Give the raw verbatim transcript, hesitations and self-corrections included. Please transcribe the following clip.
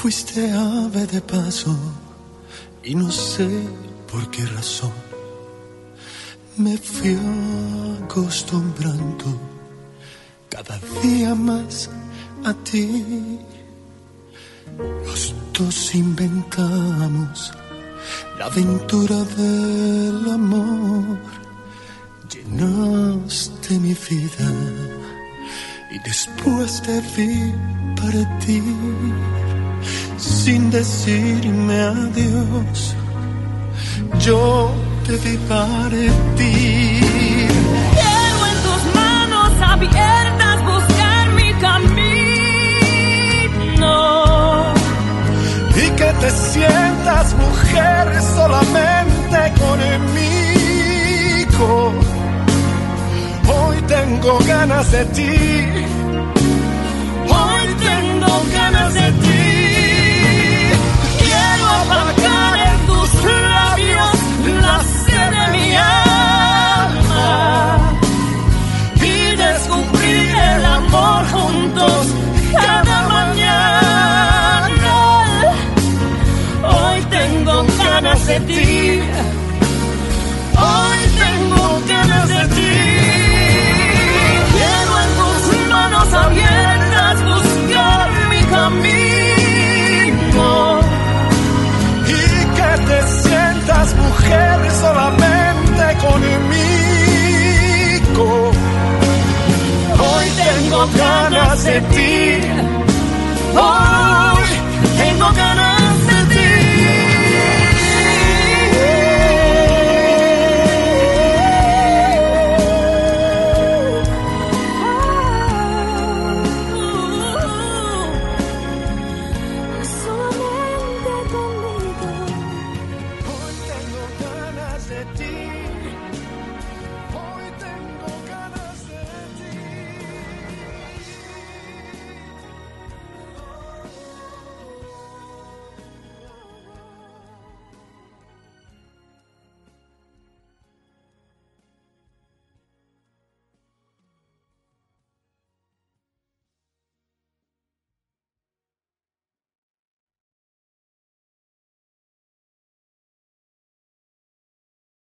fuiste ave de paso y no sé por qué razón me fui acostumbrando cada día más a ti. Los dos inventamos la aventura del amor. Llenaste mi vida y después te vi partir sin decirme adiós. Yo te vi partir. Quiero en tus manos abiertas buscar mi camino y que te sientas mujer solamente conmigo. Hoy tengo ganas de ti. Hoy tengo ganas de ti. Quiero apagar en tus labios la sed de mi alma y descubrir el amor juntos cada mañana. Hoy tengo ganas de ti. Hoy tengo ganas de ti. Quiero en tus manos abiertas buscar mi camino y que te sientas mujer solamente conmigo. Hoy tengo ganas de ti. Hoy